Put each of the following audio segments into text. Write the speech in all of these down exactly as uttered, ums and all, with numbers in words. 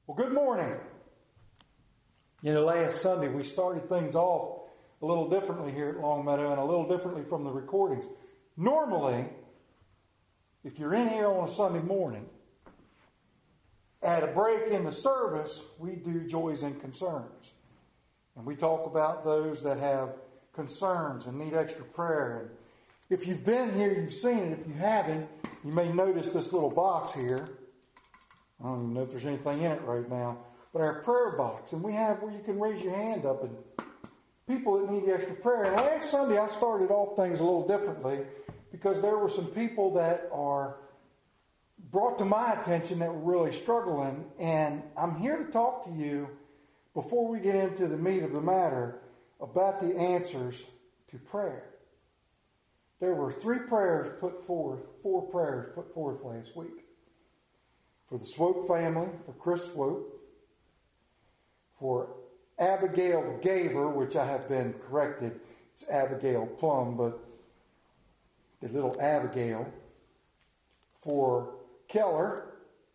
Well, good morning. You know, last Sunday we started things off a little differently here at Longmeadow and a little differently from the recordings. Normally, if you're in here on a Sunday morning, at a break in the service, we do joys and concerns. And we talk about those that have concerns and need extra prayer. And if you've been here, you've seen it. If you haven't, you may notice this little box here. I don't even know if there's anything in it right now. But our prayer box. And we have where you can raise your hand up and people that need extra prayer. And last Sunday I started off things a little differently because there were some people that are brought to my attention that were really struggling. And I'm here to talk to you before we get into the meat of the matter about the answers to prayer. There were three prayers put forth, four prayers put forth last week. For the Swope family, for Chris Swope, for Abigail Gaver, which I have been corrected, it's Abigail Plum, but the little Abigail, for Keller,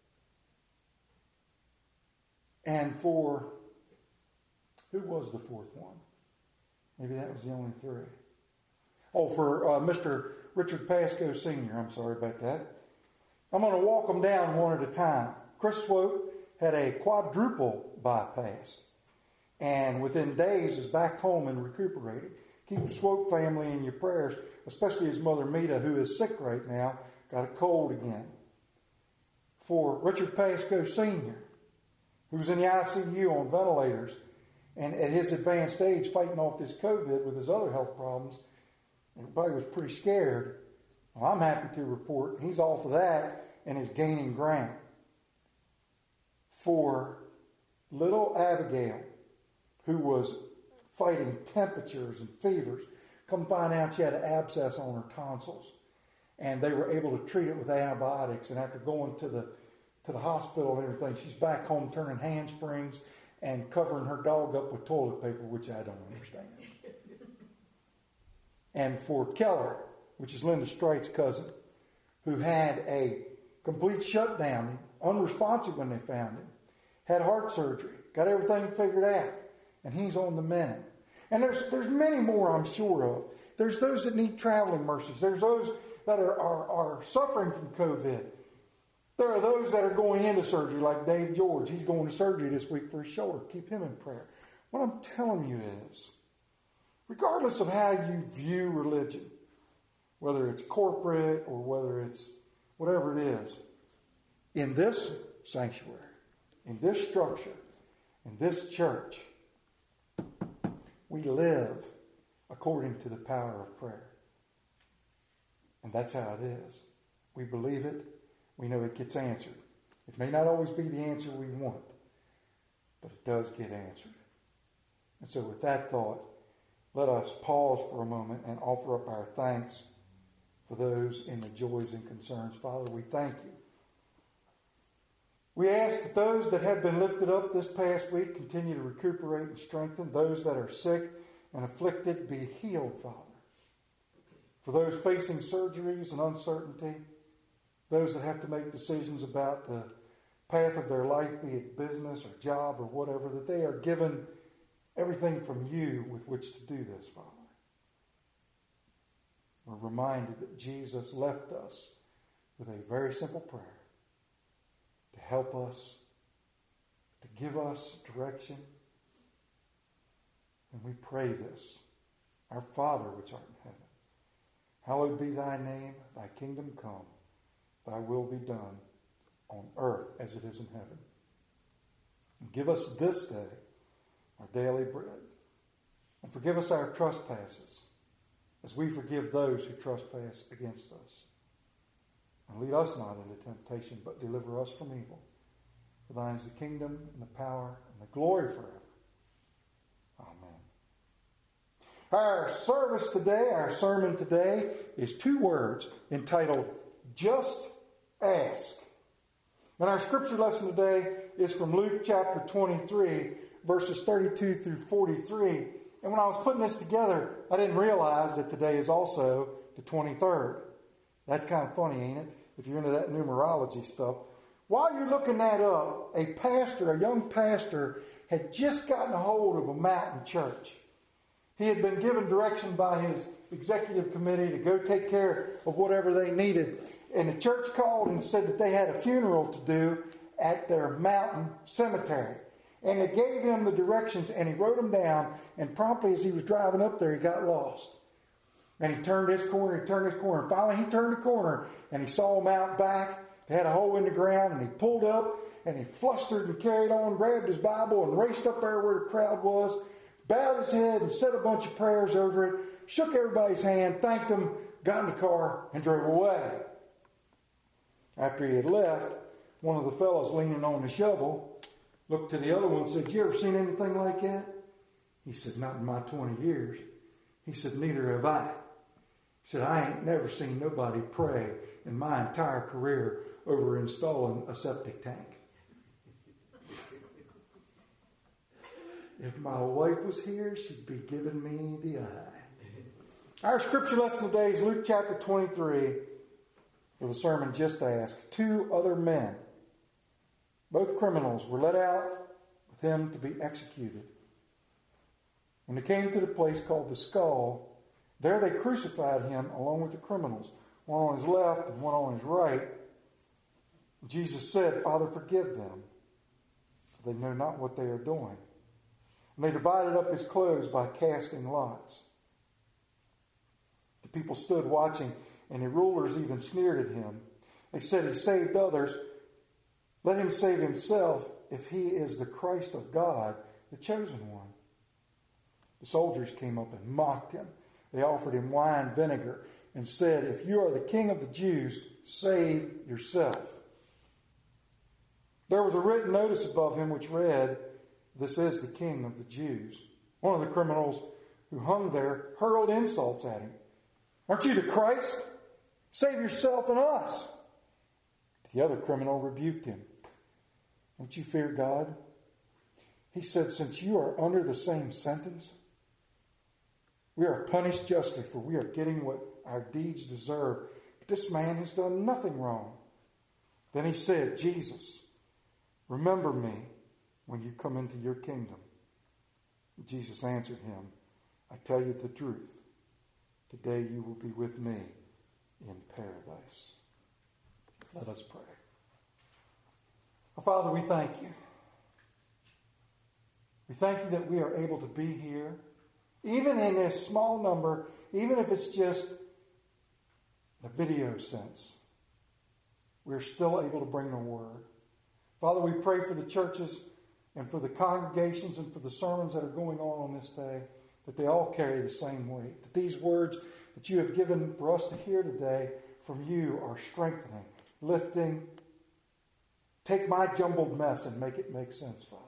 and for, who was the fourth one? Maybe that was the only three. Oh, for uh, Mister Richard Pascoe Senior I'm sorry about that. I'm going to walk them down one at a time. Chris Swope had a quadruple bypass, and within days is back home and recuperated. Keep the Swope family in your prayers, especially his mother Mita, who is sick right now, got a cold again. For Richard Pascoe Senior, who was in the I C U on ventilators, and at his advanced age fighting off this COVID with his other health problems, everybody was pretty scared. Well, I'm happy to report he's off of that and is gaining ground. For little Abigail, who was fighting temperatures and fevers, come find out she had an abscess on her tonsils. And they were able to treat it with antibiotics. And after going to the to the hospital and everything, she's back home turning handsprings and covering her dog up with toilet paper, which I don't understand. And for Keller, which is Linda Straight's cousin, who had a complete shutdown, unresponsive when they found him, had heart surgery, got everything figured out, and he's on the mend. And there's there's many more I'm sure of. There's those that need traveling mercies. There's those that are, are, are suffering from COVID. There are those that are going into surgery, like Dave George. He's going to surgery this week for his shoulder. Keep him in prayer. What I'm telling you is, regardless of how you view religion, whether it's corporate or whether it's whatever it is, in this sanctuary, in this structure, in this church, we live according to the power of prayer. And that's how it is. We believe it. We know it gets answered. It may not always be the answer we want, but it does get answered. And so with that thought, let us pause for a moment and offer up our thanks for those in the joys and concerns. Father, we thank you. We ask that those that have been lifted up this past week continue to recuperate and strengthen. Those that are sick and afflicted be healed, Father. For those facing surgeries and uncertainty, those that have to make decisions about the path of their life, be it business or job or whatever, that they are given everything from you with which to do this, Father. We're reminded that Jesus left us with a very simple prayer to help us, to give us direction. And we pray this. Our Father which art in heaven, hallowed be thy name, thy kingdom come, thy will be done on earth as it is in heaven. And give us this day our daily bread. And forgive us our trespasses, as we forgive those who trespass against us. And lead us not into temptation, but deliver us from evil. For thine is the kingdom and the power and the glory forever. Amen. Our service today, our sermon today, is two words entitled, Just Ask. And our scripture lesson today is from Luke chapter twenty-three, verses thirty-two through forty-three. And when I was putting this together, I didn't realize that today is also the twenty-third. That's kind of funny, ain't it? If you're into that numerology stuff. While you're looking that up, a pastor, a young pastor, had just gotten a hold of a mountain church. He had been given direction by his executive committee to go take care of whatever they needed. And the church called and said that they had a funeral to do at their mountain cemetery. And they gave him the directions, and he wrote them down, and promptly as he was driving up there, he got lost. And he turned this corner, he turned this corner, and finally he turned the corner, and he saw them out back. They had a hole in the ground, and he pulled up, and he flustered and carried on, grabbed his Bible, and raced up there where the crowd was, bowed his head, and said a bunch of prayers over it, shook everybody's hand, thanked them, got in the car, and drove away. After he had left, one of the fellows leaning on the shovel looked to the other one and said, "You ever seen anything like that?" He said, "Not in my twenty years. He said, "Neither have I." He said, "I ain't never seen nobody pray in my entire career over installing a septic tank." If my wife was here, she'd be giving me the eye. Our scripture lesson today is Luke chapter twenty-three for the sermon just asked. Two other men, both criminals, were let out with him to be executed. When they came to the place called the Skull, there they crucified him along with the criminals, one on his left and one on his right. Jesus said, "Father, forgive them, for they know not what they are doing." And they divided up his clothes by casting lots. The people stood watching, and the rulers even sneered at him. They said, "He saved others. Let him save himself if he is the Christ of God, the chosen one." The soldiers came up and mocked him. They offered him wine vinegar and said, "If you are the king of the Jews, save yourself." There was a written notice above him which read, "This is the King of the Jews." One of the criminals who hung there hurled insults at him. "Aren't you the Christ? Save yourself and us." The other criminal rebuked him. "Don't you fear God?" He said, "Since you are under the same sentence, we are punished justly, for we are getting what our deeds deserve. But this man has done nothing wrong." Then he said, "Jesus, remember me when you come into your kingdom." Jesus answered him, "I tell you the truth. Today you will be with me in paradise." Let us pray. Our Father, we thank you. We thank you that we are able to be here, even in a small number, even if it's just in a video sense. We're still able to bring the word. Father, we pray for the churches and for the congregations and for the sermons that are going on on this day, that they all carry the same weight. That these words that you have given for us to hear today from you are strengthening, lifting. Take my jumbled mess and make it make sense, Father.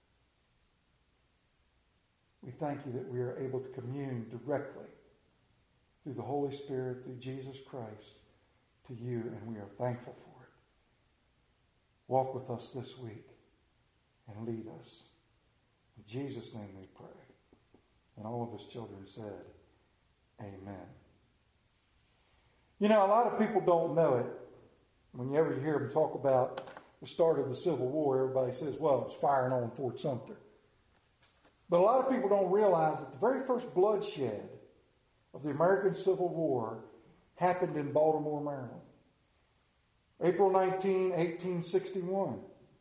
We thank you that we are able to commune directly through the Holy Spirit, through Jesus Christ, to you, and we are thankful for it. Walk with us this week and lead us. In Jesus' name we pray. And all of his children said, amen. You know, a lot of people don't know it. When you ever hear them talk about the start of the Civil War, everybody says, well, it's firing on Fort Sumter. But a lot of people don't realize that the very first bloodshed of the American Civil War happened in Baltimore, Maryland. April nineteenth, eighteen sixty-one.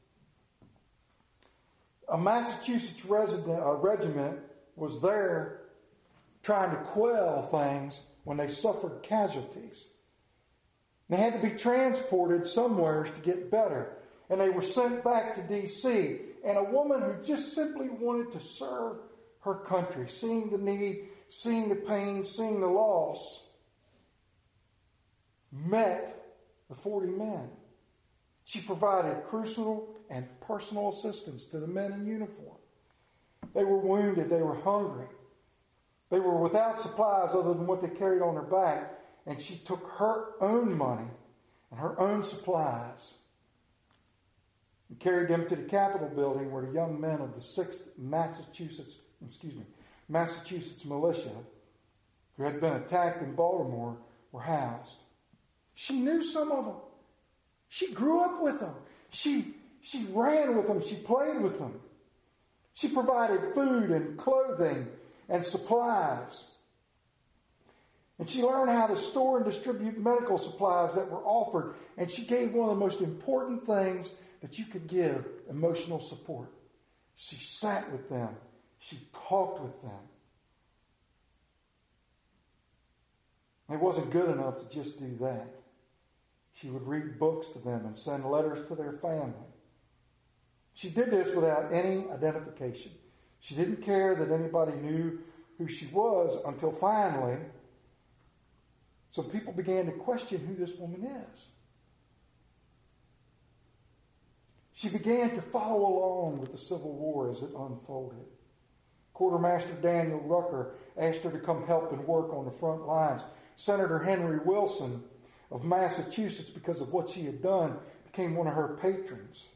A Massachusetts resident, uh, regiment was there trying to quell things when they suffered casualties. They had to be transported somewhere to get better. And they were sent back to D C And a woman who just simply wanted to serve her country, seeing the need, seeing the pain, seeing the loss, met the forty men. She provided crucial and personal assistance to the men in uniform. They were wounded. They were hungry. They were without supplies other than what they carried on their back. And she took her own money and her own supplies and carried them to the Capitol building where the young men of the sixth Massachusetts, excuse me, Massachusetts militia who had been attacked in Baltimore were housed. She knew some of them. She grew up with them. She, she ran with them. She played with them. She provided food and clothing and supplies. And she learned how to store and distribute medical supplies that were offered. And she gave one of the most important things that you could give, emotional support. She sat with them. She talked with them. It wasn't good enough to just do that. She would read books to them and send letters to their family. She did this without any identification. She didn't care that anybody knew who she was until finally some people began to question who this woman is. She began to follow along with the Civil War as it unfolded. Quartermaster Daniel Rucker asked her to come help and work on the front lines. Senator Henry Wilson of Massachusetts, because of what she had done, became one of her patrons.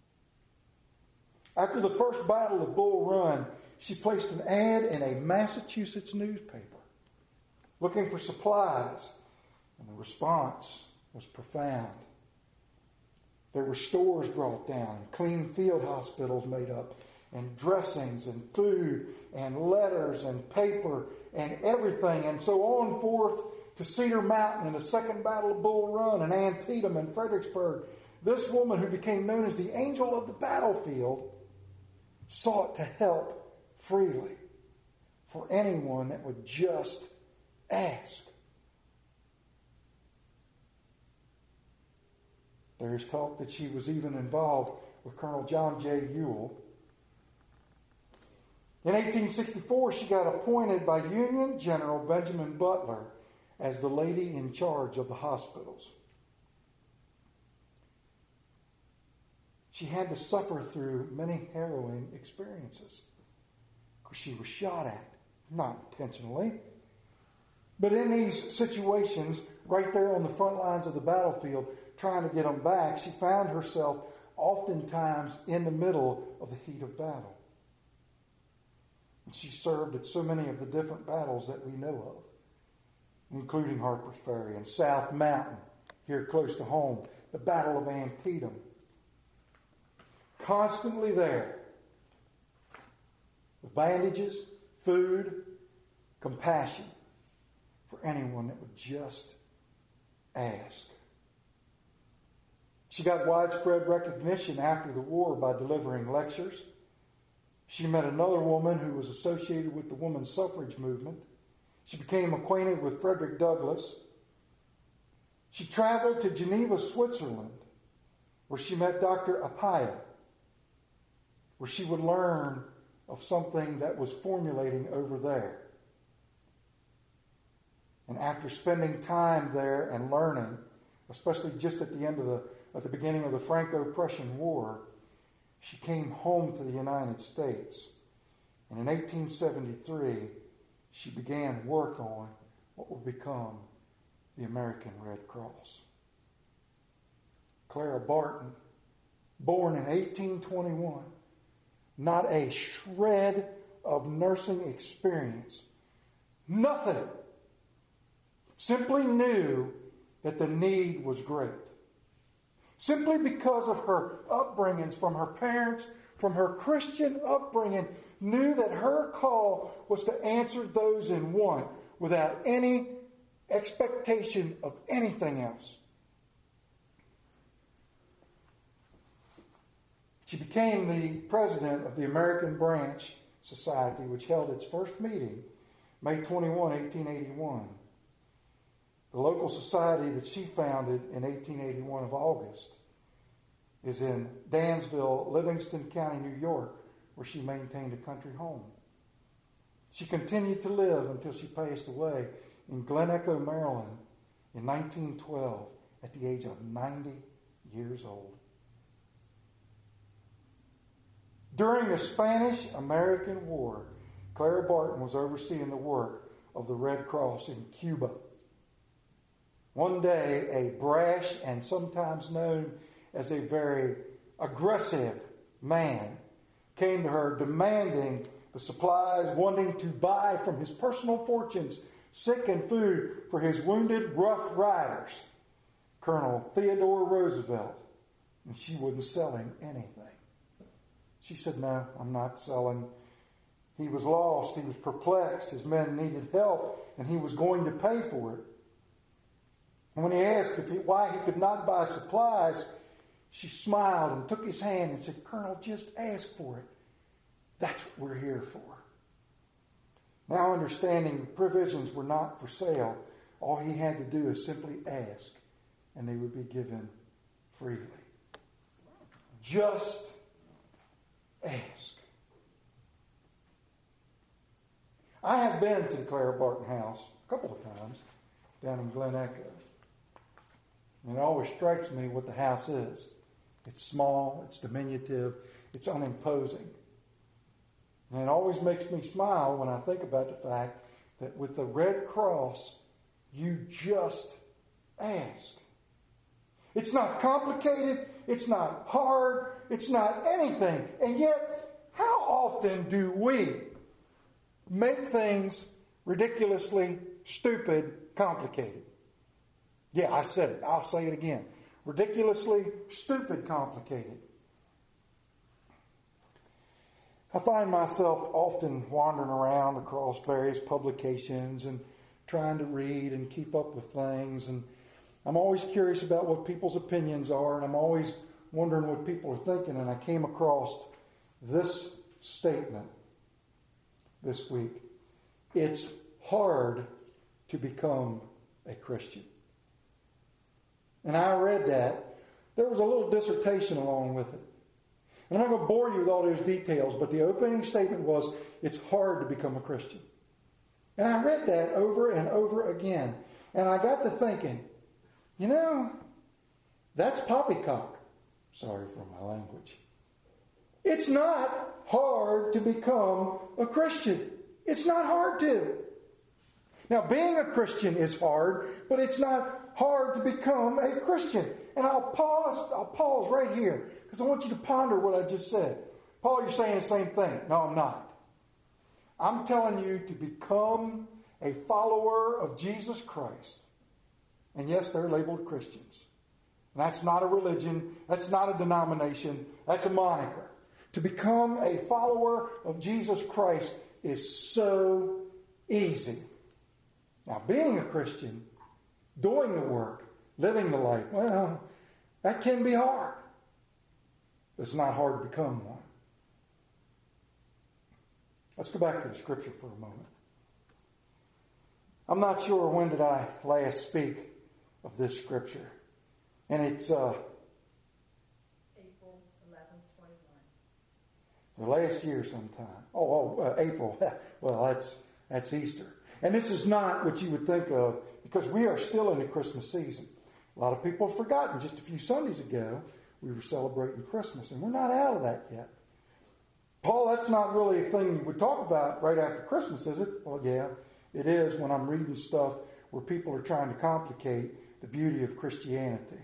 After the first battle of Bull Run, she placed an ad in a Massachusetts newspaper looking for supplies, and the response was profound. There were stores brought down, clean field hospitals made up, and dressings and food and letters and paper and everything, and so on forth to Cedar Mountain and the Second Battle of Bull Run and Antietam and Fredericksburg. This woman, who became known as the Angel of the Battlefield, sought to help freely for anyone that would just ask. There is talk that she was even involved with Colonel John J. Ewell. In eighteen sixty-four, she got appointed by Union General Benjamin Butler as the lady in charge of the hospitals. She had to suffer through many harrowing experiences. She was shot at, not intentionally. But in these situations, right there on the front lines of the battlefield, trying to get them back, she found herself oftentimes in the middle of the heat of battle. And she served at so many of the different battles that we know of, including Harper's Ferry and South Mountain, here close to home, the Battle of Antietam. Constantly there, with bandages, food, compassion for anyone that would just ask. She got widespread recognition after the war by delivering lectures. She met another woman who was associated with the women's suffrage movement. She became acquainted with Frederick Douglass. She traveled to Geneva, Switzerland, where she met Doctor Appiah, where she would learn of something that was formulating over there. And after spending time there and learning, especially just at the end of the at the beginning of the Franco-Prussian War, she came home to the United States. And in eighteen seventy-three, she began work on what would become the American Red Cross. Clara Barton, born in eighteen twenty-one, not a shred of nursing experience, nothing. Simply knew that the need was great. Simply because of her upbringings from her parents, from her Christian upbringing, knew that her call was to answer those in want without any expectation of anything else. She became the president of the American Branch Society, which held its first meeting May twenty-first, eighteen eighty-one. The local society that she founded in eighteen eighty-one of August is in Dansville, Livingston County, New York, where she maintained a country home. She continued to live until she passed away in Glen Echo, Maryland in nineteen twelve at the age of ninety years old. During the Spanish-American War, Clara Barton was overseeing the work of the Red Cross in Cuba. One day, a brash and sometimes known as a very aggressive man came to her demanding the supplies, wanting to buy from his personal fortunes sick and food for his wounded Rough Riders. Colonel Theodore Roosevelt And she wouldn't sell him anything. She said, no, I'm not selling. He was lost. He was perplexed. His men needed help, and he was going to pay for it. And when he asked if he, why he could not buy supplies, she smiled and took his hand and said, Colonel, just ask for it. That's what we're here for. Now understanding provisions were not for sale, all he had to do is simply ask, and they would be given freely. Just ask. I have been to the Clara Barton house a couple of times down in Glen Echo. And it always strikes me what the house is. It's small, it's diminutive, it's unimposing. And it always makes me smile when I think about the fact that with the Red Cross, you just ask. It's not complicated. It's not hard. It's not anything. And yet, how often do we make things ridiculously stupid complicated? Yeah, I said it. I'll say it again. Ridiculously stupid complicated. I find myself often wandering around across various publications and trying to read and keep up with things. And I'm always curious about what people's opinions are, and I'm always wondering what people are thinking. And I came across this statement this week. It's hard to become a Christian. And I read that. There was a little dissertation along with it. And I'm not going to bore you with all those details, but the opening statement was, it's hard to become a Christian. And I read that over and over again. And I got to thinking, you know, that's poppycock. Sorry for my language. It's not hard to become a Christian. It's not hard to. Now, being a Christian is hard, but it's not hard to become a Christian. And I'll pause, I'll pause right here, because I want you to ponder what I just said. Paul, you're saying the same thing. No, I'm not. I'm telling you to become a follower of Jesus Christ. And yes, they're labeled Christians. And that's not a religion. That's not a denomination. That's a moniker. To become a follower of Jesus Christ is so easy. Now, being a Christian, doing the work, living the life, well, that can be hard. But it's not hard to become one. Let's go back to the scripture for a moment. I'm not sure when did I last speak of this scripture. And it's uh, April eleventh, twenty-one. The last year sometime. Oh, oh uh, April. Well, that's that's Easter. And this is not what you would think of, because we are still in the Christmas season. A lot of people have forgotten. Just a few Sundays ago, we were celebrating Christmas, and we're not out of that yet. Paul, that's not really a thing you would talk about right after Christmas, is it? Well, yeah, it is when I'm reading stuff where people are trying to complicate the beauty of Christianity.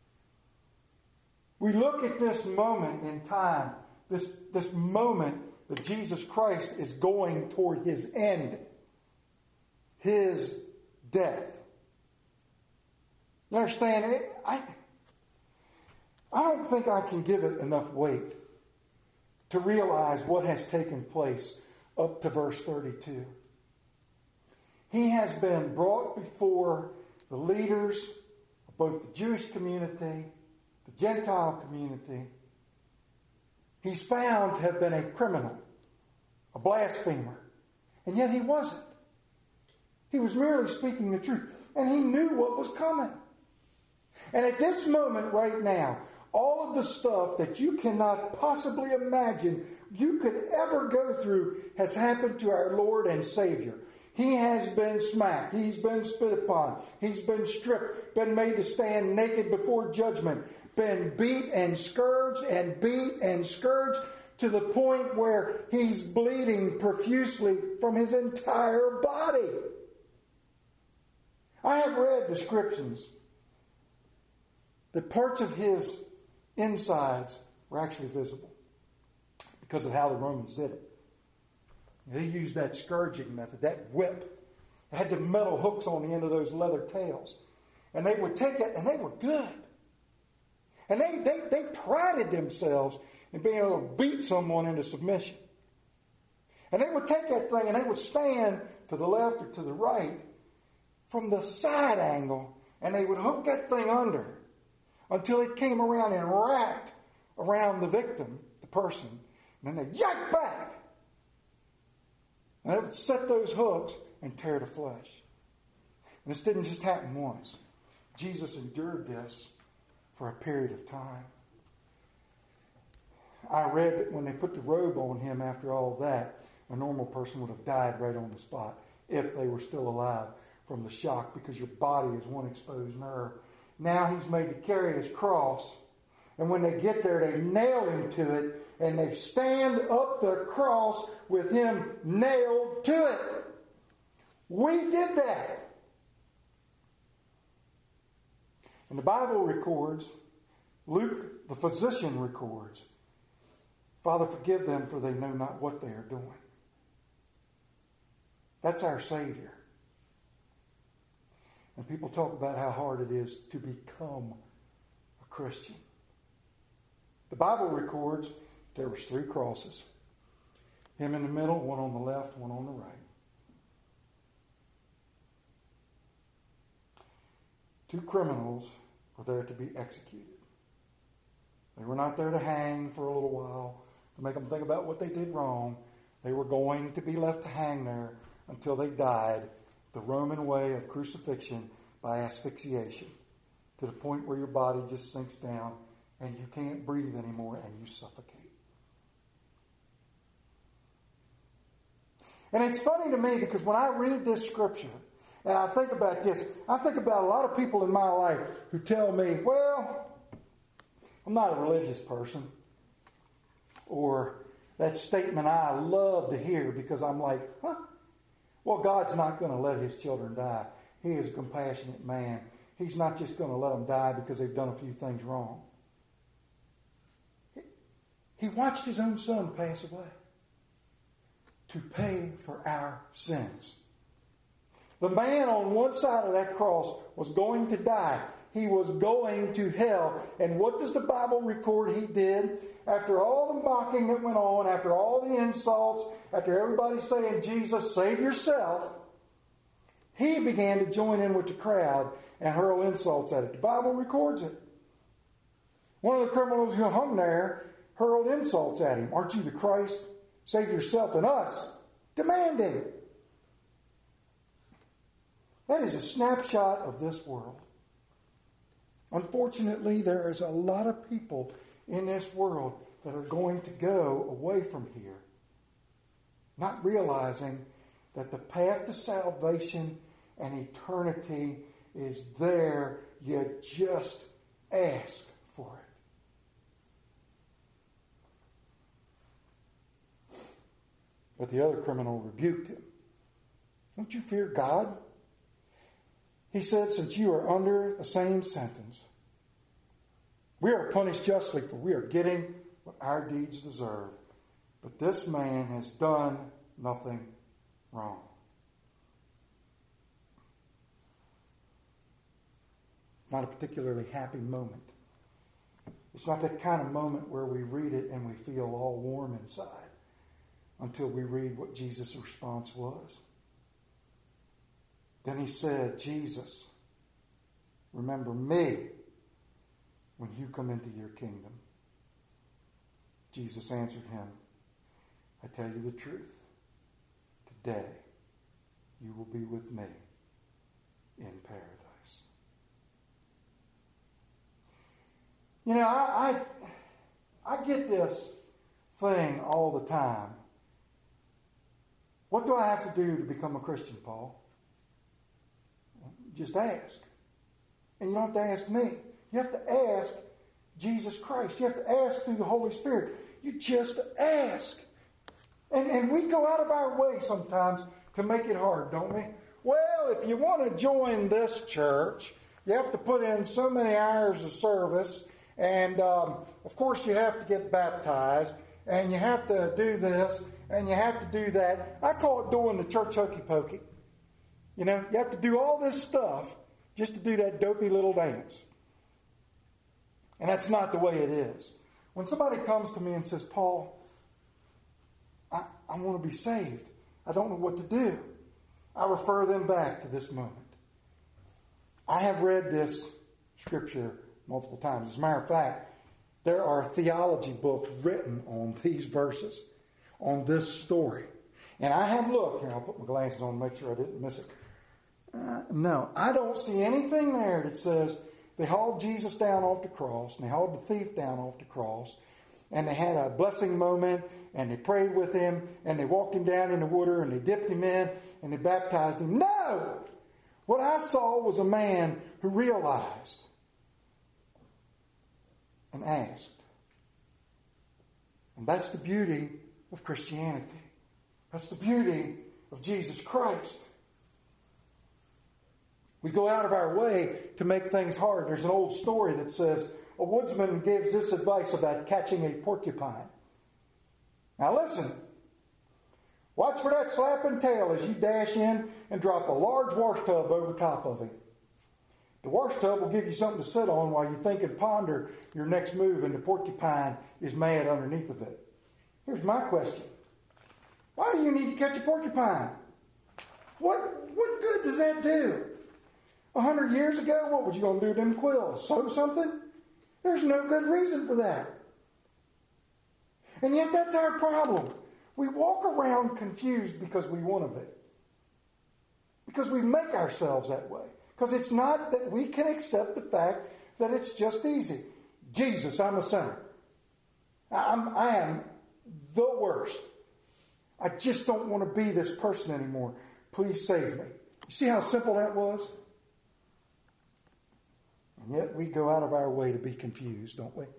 We look at this moment in time, this, this moment that Jesus Christ is going toward his end, his death. You understand? I, I don't think I can give it enough weight to realize what has taken place up to verse thirty-two. He has been brought before the leaders of both the Jewish community, the Gentile community. He's found to have been a criminal, a blasphemer, and yet he wasn't. He was merely speaking the truth, and he knew what was coming. And at this moment right now, all of the stuff that you cannot possibly imagine you could ever go through has happened to our Lord and Savior. He has been smacked. He's been spit upon. He's been stripped, been made to stand naked before judgment, been beat and scourged and beat and scourged to the point where he's bleeding profusely from his entire body. I have read descriptions that parts of his insides were actually visible because of how the Romans did it. They used that scourging method, that whip. It had the metal hooks on the end of those leather tails. And they would take it, and they were good. And they, they, they prided themselves in being able to beat someone into submission. And they would take that thing and they would stand to the left or to the right from the side angle, and they would hook that thing under until it came around and wrapped around the victim, the person. And then they yank back. And they would set those hooks and tear the flesh. And this didn't just happen once. Jesus endured this for a period of time. I read that when they put the robe on him after all that, a normal person would have died right on the spot if they were still alive from the shock, because your body is one exposed nerve. Now he's made to carry his cross, and when they get there, they nail him to it, and they stand up the cross with him nailed to it. We did that. And the Bible records, Luke, the physician, records, Father, forgive them, for they know not what they are doing. That's our Savior. And people talk about how hard it is to become a Christian. The Bible records there was three crosses. Him in the middle, one on the left, one on the right. Two criminals were there to be executed. They were not there to hang for a little while, to make them think about what they did wrong. They were going to be left to hang there until they died the Roman way of crucifixion by asphyxiation, to the point where your body just sinks down and you can't breathe anymore and you suffocate. And it's funny to me because when I read this scripture and I think about this, I think about a lot of people in my life who tell me, well, I'm not a religious person. Or that statement I love to hear because I'm like, huh? Well, God's not going to let his children die. He is a compassionate man. He's not just going to let them die because they've done a few things wrong. He watched his own son pass away to pay for our sins. The man on one side of that cross was going to die. He was going to hell. And what does the Bible record he did? After all the mocking that went on, after all the insults, after everybody saying, Jesus, save yourself, he began to join in with the crowd and hurl insults at it. The Bible records it. One of the criminals who hung there hurled insults at him. Aren't you the Christ? Save yourself and us. Demanding. That is a snapshot of this world. Unfortunately, there is a lot of people in this world that are going to go away from here, not realizing that the path to salvation and eternity is there. You just ask for it. But the other criminal rebuked him. Don't you fear God? He said, since you are under the same sentence, we are punished justly, for we are getting what our deeds deserve. But this man has done nothing wrong. Not a particularly happy moment. It's not that kind of moment where we read it and we feel all warm inside until we read what Jesus' response was. Then he said, Jesus, remember me when you come into your kingdom. Jesus answered him, I tell you the truth. Today you will be with me in paradise. You know, I, I, I get this thing all the time. What do I have to do to become a Christian, Paul? Just ask. And you don't have to ask me. You have to ask Jesus Christ. You have to ask through the Holy Spirit. You just ask. And, and we go out of our way sometimes to make it hard, don't we? Well, if you want to join this church, you have to put in so many hours of service. And, um, of course, you have to get baptized. And you have to do this. And you have to do that. I call it doing the church hokey pokey. You know, you have to do all this stuff just to do that dopey little dance. And that's not the way it is. When somebody comes to me and says, Paul, I, I want to be saved. I don't know what to do. I refer them back to this moment. I have read this scripture multiple times. As a matter of fact, there are theology books written on these verses, on this story. And I have looked. Here, I'll put my glasses on to make sure I didn't miss it. Uh, no, I don't see anything there that says they hauled Jesus down off the cross, and they hauled the thief down off the cross, and they had a blessing moment, and they prayed with him, and they walked him down in the water, and they dipped him in, and they baptized him. No! What I saw was a man who realized and asked. And that's the beauty of Christianity. That's the beauty of Jesus Christ. We go out of our way to make things hard. There's an old story that says a woodsman gives this advice about catching a porcupine. Now listen. Watch for that slapping tail as you dash in and drop a large wash tub over top of him. The wash tub will give you something to sit on while you think and ponder your next move, and the porcupine is mad underneath of it. Here's my question. Why do you need to catch a porcupine? What, what good does that do? A hundred years ago, what was you going to do with them quills? Sew something? There's no good reason for that. And yet that's our problem. We walk around confused because we want to be. Because we make ourselves that way. Because it's not that we can accept the fact that it's just easy. Jesus, I'm a sinner. I'm, I am the worst. I just don't want to be this person anymore. Please save me. You see how simple that was? And yet we go out of our way to be confused, don't we?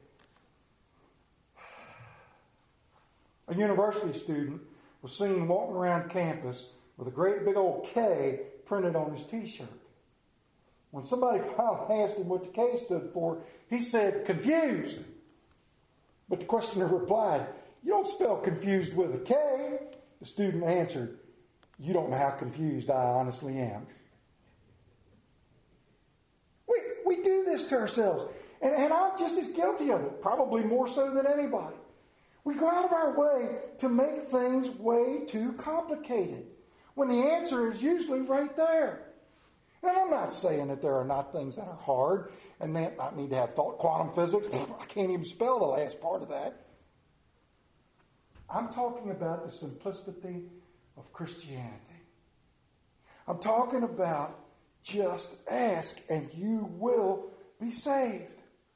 A university student was seen walking around campus with a great big old K printed on his t-shirt. When somebody finally asked him what the K stood for, he said, confused. But the questioner replied, you don't spell confused with a K. The student answered, you don't know how confused I honestly am. We, we do this to ourselves. And, and I'm just as guilty of it, probably more so than anybody. We go out of our way to make things way too complicated when the answer is usually right there. And I'm not saying that there are not things that are hard and that I need to have thought quantum physics. I can't even spell the last part of that. I'm talking about the simplicity of Christianity. I'm talking about just ask and you will be saved.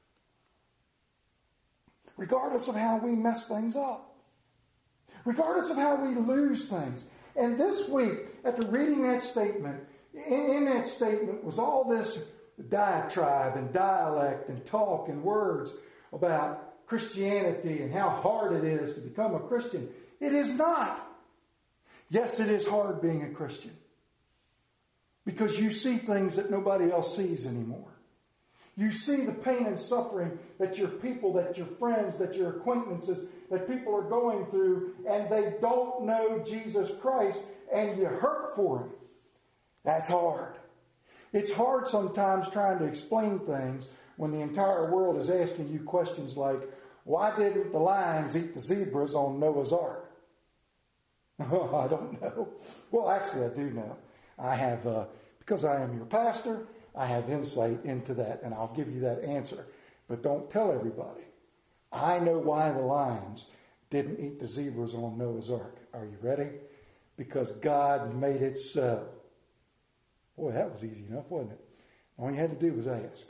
Regardless of how we mess things up. Regardless of how we lose things. And this week, after reading that statement, in, in that statement was all this diatribe and dialect and talk and words about Christianity and how hard it is to become a Christian. It is not. Yes, it is hard being a Christian. Because you see things that nobody else sees anymore. You see the pain and suffering that your people, that your friends, that your acquaintances, that people are going through, and they don't know Jesus Christ, and you hurt for him. That's hard. It's hard sometimes trying to explain things when the entire world is asking you questions like, why didn't the lions eat the zebras on Noah's Ark? I don't know. Well, actually, I do know. I have, uh, because I am your pastor, I have insight into that, and I'll give you that answer. But don't tell everybody. I know why the lions didn't eat the zebras on Noah's Ark. Are you ready? Because God made it so. Boy, that was easy enough, wasn't it? All you had to do was ask.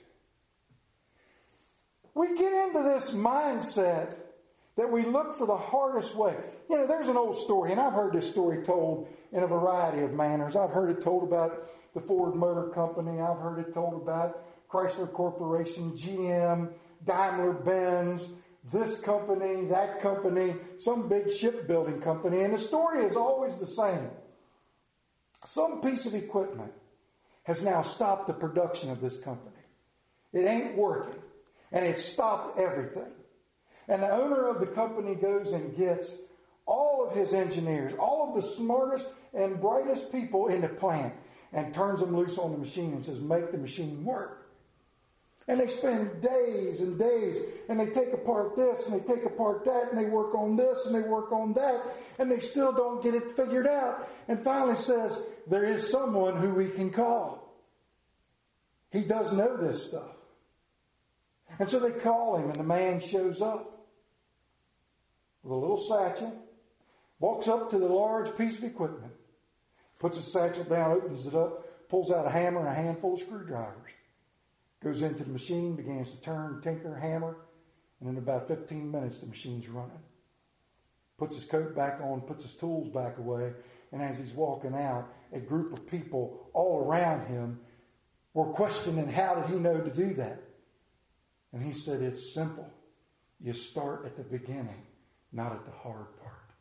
We get into this mindset that we look for the hardest way. You know, there's an old story, and I've heard this story told in a variety of manners. I've heard it told about the Ford Motor Company. I've heard it told about Chrysler Corporation, G M, Daimler Benz, this company, that company, some big shipbuilding company. And the story is always the same. Some piece of equipment has now stopped the production of this company. It ain't working. And it's stopped everything. And the owner of the company goes and gets all of his engineers, all of the smartest and brightest people in the plant, and turns them loose on the machine and says, make the machine work. And they spend days and days, and they take apart this, and they take apart that, and they work on this, and they work on that, and they still don't get it figured out. And finally says, there is someone who we can call. He does know this stuff. And so they call him, and the man shows up with a little satchel, walks up to the large piece of equipment, puts his satchel down, opens it up, pulls out a hammer and a handful of screwdrivers. Goes into the machine, begins to turn, tinker, hammer, and in about fifteen minutes the machine's running. Puts his coat back on, puts his tools back away, and as he's walking out, a group of people all around him were questioning how did he know to do that. And he said, it's simple. You start at the beginning, not at the hard part.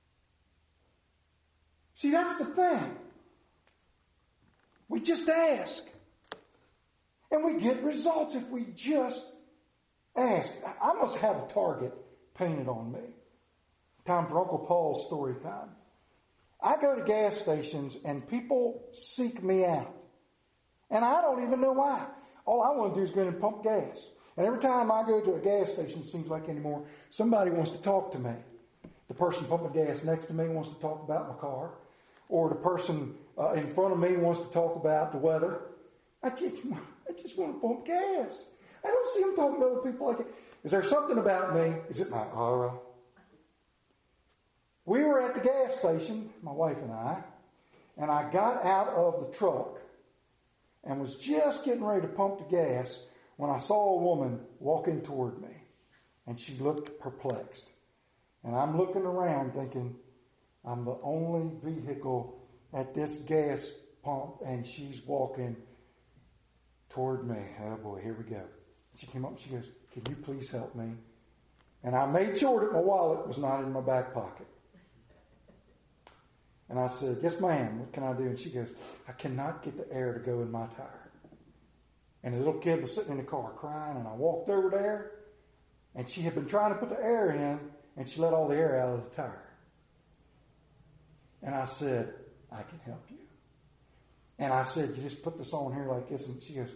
See, that's the thing. We just ask. And we get results if we just ask. I must have a target painted on me. Time for Uncle Paul's story time. I go to gas stations and people seek me out. And I don't even know why. All I want to do is go in and pump gas. And every time I go to a gas station, it seems like anymore, somebody wants to talk to me. The person pumping gas next to me wants to talk about my car. Or the person uh, in front of me wants to talk about the weather. I just, I just want to pump gas. I don't see them talking to other people like it. Is there something about me? Is it my aura? We were at the gas station, my wife and I, and I got out of the truck and was just getting ready to pump the gas when I saw a woman walking toward me. And she looked perplexed. And I'm looking around thinking, I'm the only vehicle at this gas pump, and she's walking toward me. Oh boy, here we go. She came up and she goes, can you please help me? And I made sure that my wallet was not in my back pocket. And I said, yes ma'am, what can I do? And she goes, I cannot get the air to go in my tire. And the little kid was sitting in the car crying, and I walked over there, and she had been trying to put the air in, and she let all the air out of the tire. And I said, I can help you. And I said, you just put this on here like this. And she goes,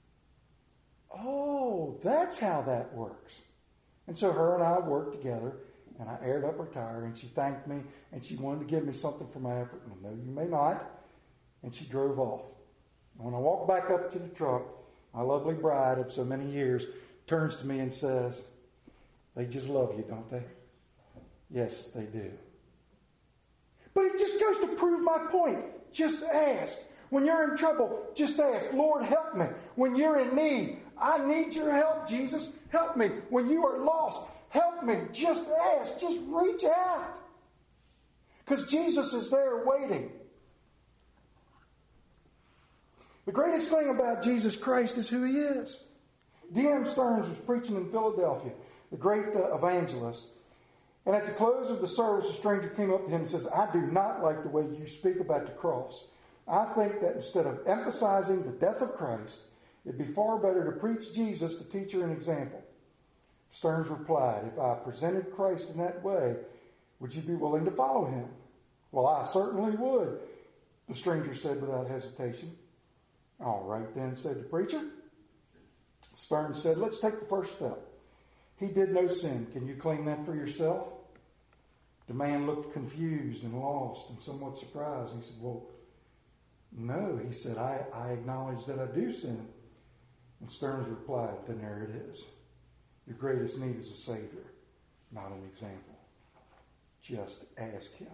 oh, that's how that works. And so her and I worked together, and I aired up her tire, and she thanked me, and she wanted to give me something for my effort. And no, you may not. And she drove off. And when I walked back up to the truck, my lovely bride of so many years turns to me and says, they just love you, don't they? Yes, they do. But it just goes to prove my point. Just ask. When you're in trouble, just ask, Lord, help me. When you're in need, I need your help, Jesus. Help me. When you are lost, help me. Just ask. Just reach out. Because Jesus is there waiting. The greatest thing about Jesus Christ is who he is. D M Stearns was preaching in Philadelphia, the great uh, evangelist. And at the close of the service, a stranger came up to him and says, I do not like the way you speak about the cross. I think that instead of emphasizing the death of Christ, it'd be far better to preach Jesus, the teacher and example. Stearns replied, if I presented Christ in that way, would you be willing to follow him? Well, I certainly would, the stranger said without hesitation. All right then, said the preacher. Stearns said, let's take the first step. He did no sin. Can you claim that for yourself? The man looked confused and lost and somewhat surprised. He said, well, no. He said, I, I acknowledge that I do sin. And Stearns replied, then there it is. Your greatest need is a Savior, not an example. Just ask him.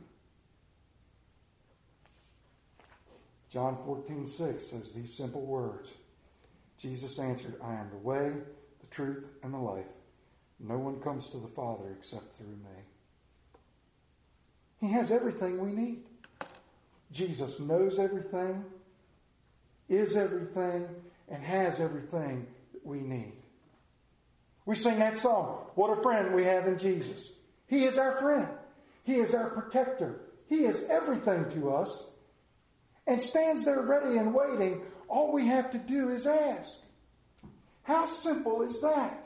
John fourteen six says these simple words. Jesus answered, I am the way, the truth, and the life. No one comes to the Father except through me. He has everything we need. Jesus knows everything, is everything, and has everything that we need. We sing that song, what a friend we have in Jesus. He is our friend. He is our protector. He is everything to us and stands there ready and waiting. All we have to do is ask. How simple is that?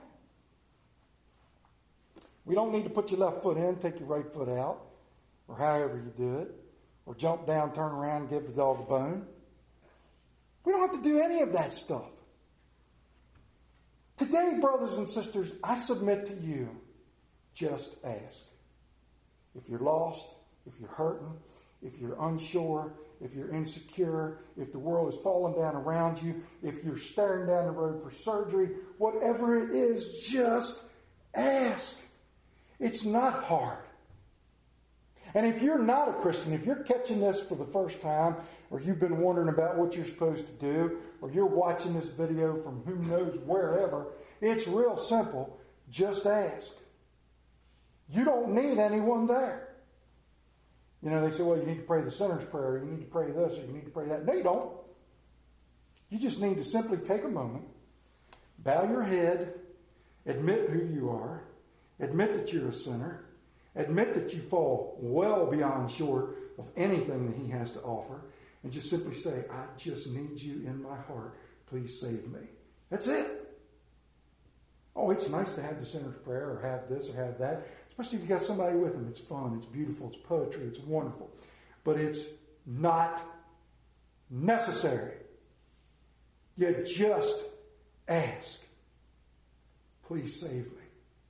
We don't need to put your left foot in, take your right foot out, or however you do it, or jump down, turn around, and give the dog a bone. We don't have to do any of that stuff. Today, brothers and sisters, I submit to you, just ask. If you're lost, if you're hurting, if you're unsure, if you're insecure, if the world is falling down around you, if you're staring down the road for surgery, whatever it is, just ask. It's not hard. And if you're not a Christian, if you're catching this for the first time, or you've been wondering about what you're supposed to do, or you're watching this video from who knows wherever, it's real simple. Just ask. You don't need anyone there. You know, they say, well, you need to pray the sinner's prayer, you need to pray this, or you need to pray that. No, you don't. You just need to simply take a moment, bow your head, admit who you are, admit that you're a sinner, admit that you fall well beyond short of anything that He has to offer, and just simply say, I just need you in my heart. Please save me. That's it. Oh, it's nice to have the sinner's prayer or have this or have that. Especially if you've got somebody with them. It's fun, it's beautiful, it's poetry, it's wonderful. But it's not necessary. You just ask. Please save me.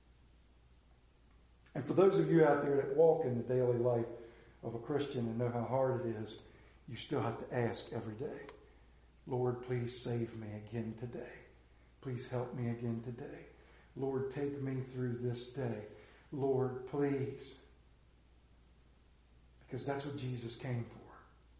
And for those of you out there that walk in the daily life of a Christian and know how hard it is, you still have to ask every day. Lord, please save me again today. Please help me again today. Lord, take me through this day. Lord, please. Because that's what Jesus came for.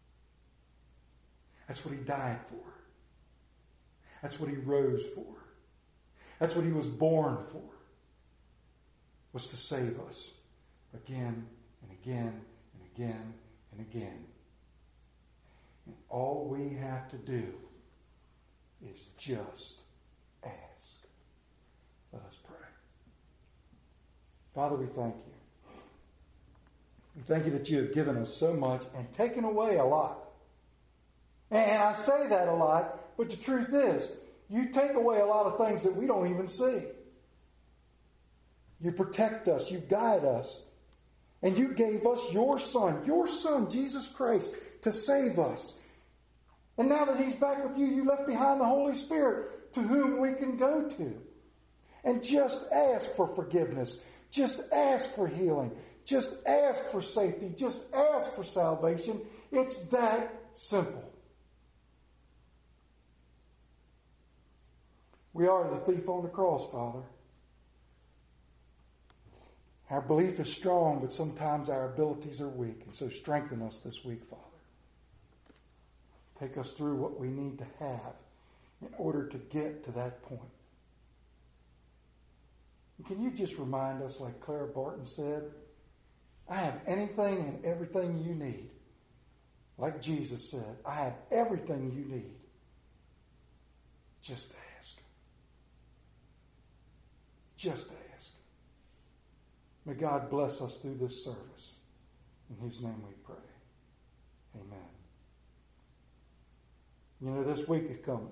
That's what He died for. That's what He rose for. That's what He was born for. Was to save us again and again and again and again. And all we have to do is just ask. Let us pray. Father, we thank you. We thank you that you have given us so much and taken away a lot. And I say that a lot, but the truth is, you take away a lot of things that we don't even see. You protect us, you guide us, and you gave us your Son, your Son, Jesus Christ, to save us. And now that He's back with you, you left behind the Holy Spirit, to whom we can go to. And just ask for forgiveness. Just ask for healing. Just ask for safety. Just ask for salvation. It's that simple. We are the thief on the cross, Father. Our belief is strong, but sometimes our abilities are weak. And so strengthen us this week, Father. Take us through what we need to have in order to get to that point. And can you just remind us, like Clara Barton said, I have anything and everything you need. Like Jesus said, I have everything you need. Just ask. Just ask. May God bless us through this service. In His name we pray. Amen. You know, this week is coming.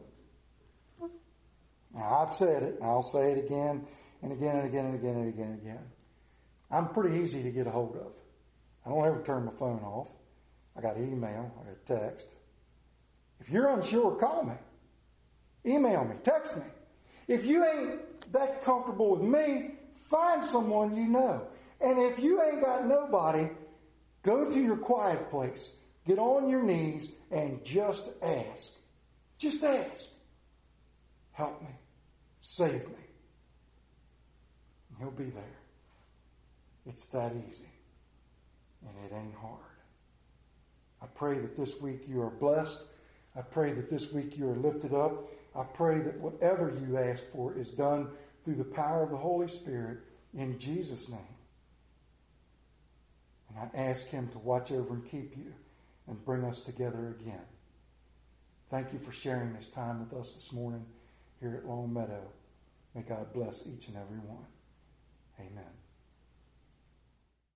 Now, I've said it, and I'll say it again and again and again and again and again and again. I'm pretty easy to get a hold of. I don't ever turn my phone off. I got email. I got text. If you're unsure, call me. Email me. Text me. If you ain't that comfortable with me, find someone you know. And if you ain't got nobody, go to your quiet place. Get on your knees and just ask. Just ask. Help me. Save me. And He'll be there. It's that easy. And it ain't hard. I pray that this week you are blessed. I pray that this week you are lifted up. I pray that whatever you ask for is done through the power of the Holy Spirit in Jesus' name. And I ask Him to watch over and keep you and bring us together again. Thank you for sharing this time with us this morning here at Long Meadow. May God bless each and every one. Amen.